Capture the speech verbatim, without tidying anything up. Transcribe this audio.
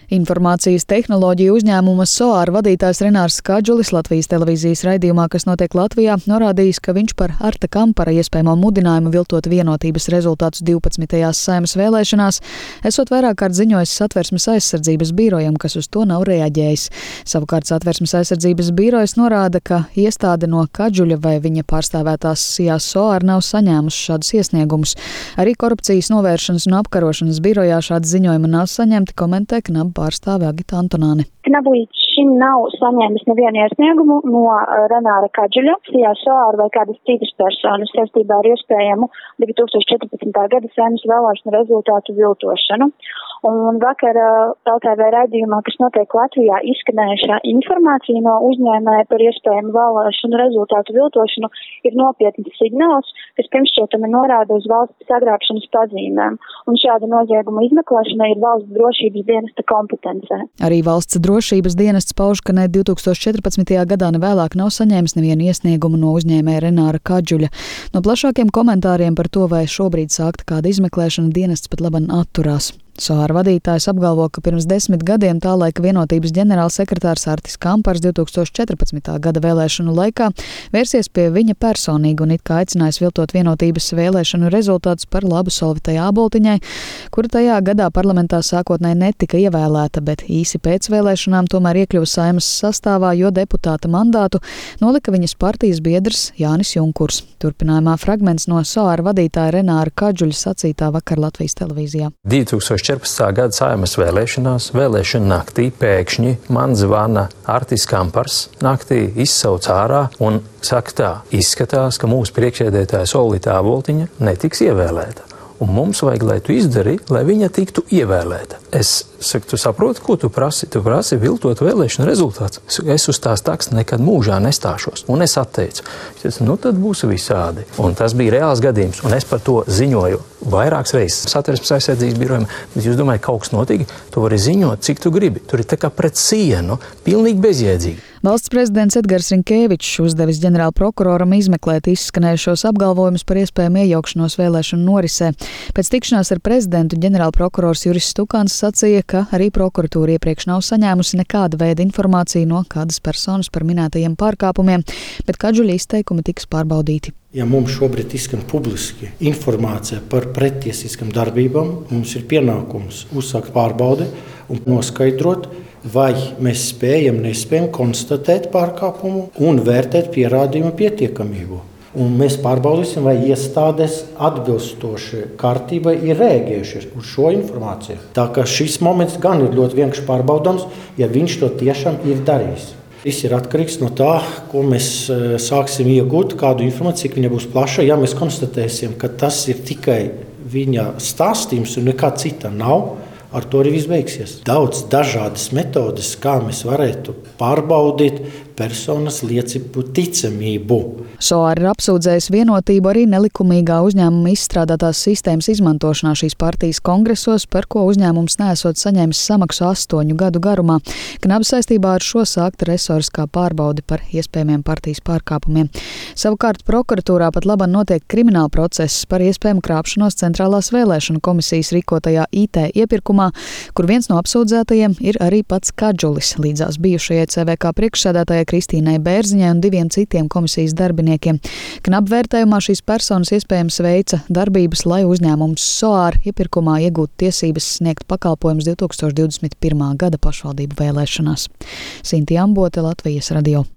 Informācijas tehnoloģiju uzņēmuma Soar vadītājs Renārs Kadžulis Latvijas televīzijas raidījumā, kas notiek Latvijā, norādījis, ka viņš par Arta Kampara iespējamo mudinājumu viltot vienotības rezultātus divpadsmitajās Saeimas vēlēšanās esot vairāk kārt ziņojis Satversmes aizsardzības birojam, kas uz to nav reaģējis. Savukārt Satversmes aizsardzības birojas norāda, ka iestāde no Kadžuļa vai viņa pārstāvētās Sijā Soar nav saņēmusi šādus iesniegumus. Arī korupcijas novēršanas un apkarošanas birojā šādi ziņojumi nav saņemti, komentē Knaba pārstāve Agita Antonāne. Knaba līdz šim nav saņēmis nevienu iesniegumu no Renāra Kadžuļa, Sijā Soar vai kādas citas personas saistībā ar iespējamu divi tūkstoši četrpadsmitā gada Saeimas vēlēšanu rezultātu viltošanu. Un vakar L T V raidījumā, kas notiek Latvijā, izskanējušā informācija no uzņēmēja par iespējamu vēlēšanu rezultātu viltošanu ir nopietns signāls, kas pirmšķietami norāda uz valsts sagrābšanas pazīmēm. Un šāda nozieguma izmeklēšana ir valsts drošības dienesta kompetencē. Arī valsts drošības dienests pauž, ka ne divi tūkstoši četrpadsmitajā gadā ne vēlāk nav saņēmis nevienu iesniegumu no uzņēmēja Renāra Kadžuļa. No plašākiem komentāriem par to, vai šobrīd sākta kāda izmeklēšana, dienests pat laban atturās. Soar vadītājs apgalvo, ka pirms desmit gadiem tā laika vienotības ģenerālsekretārs Artis Kampars divi tūkstoši četrpadsmitā gada vēlēšanu laikā vērsies pie viņa personīgi un it kā aicinājis viltot vienotības vēlēšanu rezultātus par labu Solvitai Āboltiņai, kura tajā gadā parlamentā sākotnēji netika ievēlēta, bet īsi pēc vēlēšanām tomēr iekļuva Saeimas sastāvā, jo deputāta mandātu nolika viņas partijas biedrs Jānis Junkurs. Turpinājumā fragments no Soar vadītāja Renāra Kadžuļa sacītā vakar Latvijas televīzijā. četrpadsmitā gada Saeimas vēlēšanās, vēlēšana naktī pēkšņi man zvana Artis Kampars, naktī izsauc ārā un saka tā, izskatās, ka mūsu priekšsēdētāja Solvita Āboltiņa netiks ievēlēta. Un mums vajag, lai tu izdari, lai viņa tiktu ievēlēta. Es saku, tu saproti, ko tu prasi? Tu prasi viltot vēlēšanu rezultāts. Es uz tās taks nekad mūžā nestāšos. Un es atteicu. Es teicu, nu tad būs visādi. Un tas bija reāls gadījums. Un es par to ziņoju vairākas reizes Satversmes aizsardzības birojam. Bet jūs domājat, kaut kas notika? Tu vari ziņot, cik tu gribi. Tur ir tā kā pret sienu, pilnīgi bezjēdzīgi. Valsts prezidents Edgars Rinkēvičs uzdevis ģenerāla prokuroram izmeklēt izskanējušos apgalvojumus par iespējamu iejaukšanos vēlēšanu norisē. Pēc tikšanās ar prezidentu ģenerāla prokurors Juris Stukāns sacīja, ka arī prokuratūra iepriekš nav saņēmusi nekāda veida informāciju no kādas personas par minētajiem pārkāpumiem, bet Kadžuļa izteikumi tiks pārbaudīti. Ja mums šobrīd izskan publiski informācija par pretiesiskām darbībām, mums ir pienākums uzsākt pārbaudi un noskaidrot, vai mēs spējam, nespējam konstatēt pārkāpumu un vērtēt pierādījumu pietiekamību. Un mēs pārbaudīsim, vai iestādes atbilstoši kārtībai ir rēģējuši uz šo informāciju. Tā kā šis moments gan ir ļoti vienkārši pārbaudāms, ja viņš to tiešām ir darījis. Viss ir atkarīgs no tā, ko mēs sāksim iegūt, kādu informāciju, cik viņa būs plaša. Ja mēs konstatēsim, ka tas ir tikai viņa stāstījums un nekā cita nav, ar to arī viss beigsies. Daudz dažādas metodes, kā mēs varētu pārbaudīt personas liecību ticamību. Soar ir apsūdzējis Vienotību arī nelikumīgā uzņēmuma izstrādātās sistēmas izmantošanā šīs partijas kongresos, par ko uzņēmums neesot saņēmis samaksu astoņu gadu garumā. Knaba saistībā ar šo sākta resoriskā pārbaude par iespējamiem partijas pārkāpumiem. Savukārt prokuratūrā pat labam notiek krimināla process par iespējamu krāpšanos Centrālās vēlēšanu komisijas rīkotajā I T iepirkumā, kur viens no apsūdzētajiem ir arī pats Kadžulis, līdzās bijušajai C V K priekšsēdētājai Kristīnai Bērziņai un diviem citiem komisijas darbiniekiem. Knaba vērtējumā šīs personas iespējams veica darbības, lai uzņēmums Soar iepirkumā iegūtu tiesības sniegt pakalpojumus divi tūkstoši divdesmit pirmā gada pašvaldību vēlēšanās. Sintī Ambote, Latvijas radio.